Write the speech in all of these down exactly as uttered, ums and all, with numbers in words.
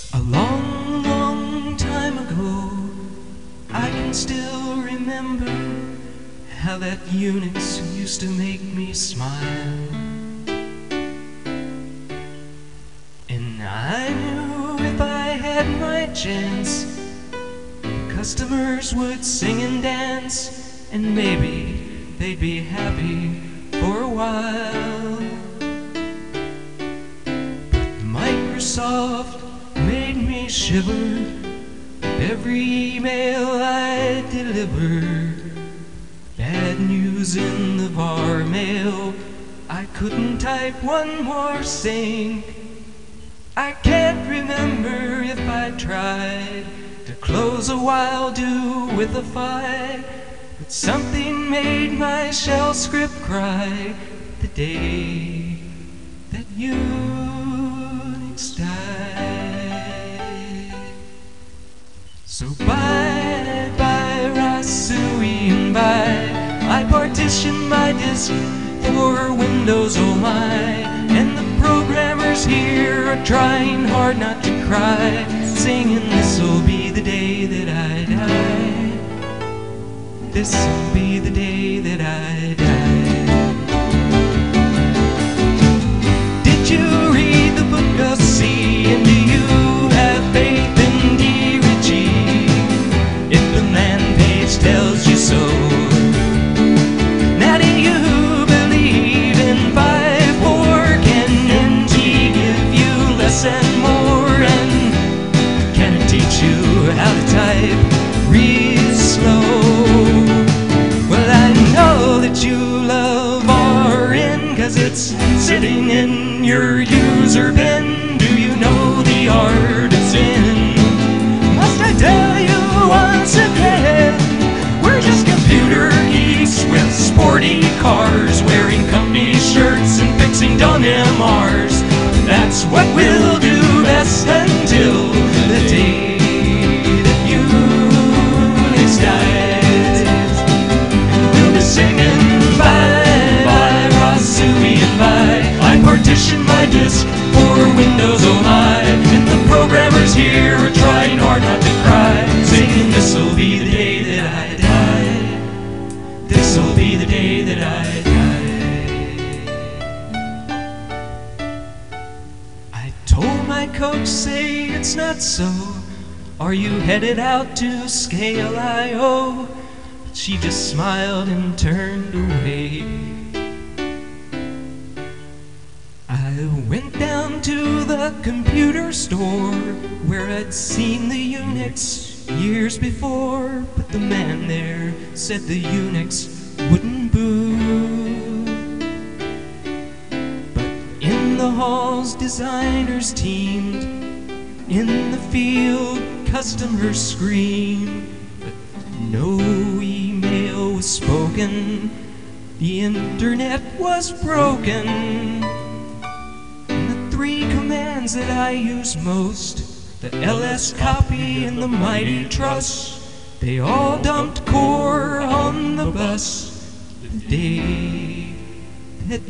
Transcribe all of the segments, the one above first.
A long, long time ago, I can still remember how that Unix used to make me smile. And I knew if I had my chance, customers would sing and dance, and maybe they'd be happy for a while. But Microsoft made me shiver every email I deliver. Bad news in the var mail, I couldn't type one more saying. I can't remember if I tried to close a while do with a five, but something made my shell script cry the day that Unix died. So bye bye Rasui and bye, I partitioned my disk for Windows, oh my, and the programmers here are trying hard not to cry, singing this'll be the day that I die. This'll be the day that I die. Did you read the book of C, and do you have faith in D. Ritchie? If the man page tells you so, now do you believe in five four? Can N T give you less and more? And can it teach you how to type real slow? Well, I know that you love R N, cause it's sitting in your user bin. Do you know the art of sin? Must I tell you once again, we're just computer geeks with sporty cars, wearing company shirts and fixing dumb M Rs. That's what we'll do best until the day that Unix dies. We'll be singing bye bye Rasui and bye. I partitioned my disk for Windows, oh my, and the programmers here are trying hard not to cry, singing this'll be the day that I die. This'll be the day that I die. I told my coach, say it's not so. Are you headed out to Scale I O? But she just smiled and turned away. I went down to the computer store where I'd seen the Unix years before, but the man there said the Unix wouldn't boot. But in the halls designers teamed, in the field customers screamed, but no email was spoken, the internet was broken. Three commands that I use most, the L S copy and the mighty trust, they all dumped core on the bus the day that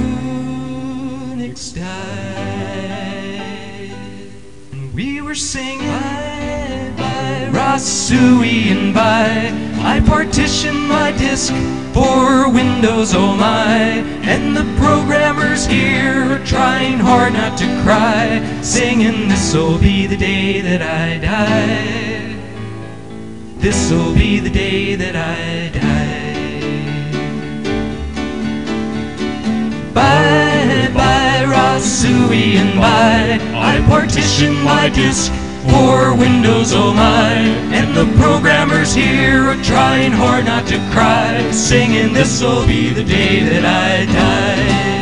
Unix died. And we were singing bye bye Rasui and bye. I partitioned my disk for Windows, oh my, and the programmers here are trying hard not to cry, singing this'll be the day that I die. This'll be the day that I die. Bye bye Rasui and bye. I partitioned my disk for Windows, oh my, and the programmers here are trying hard not to cry, singing this'll be the day that I die.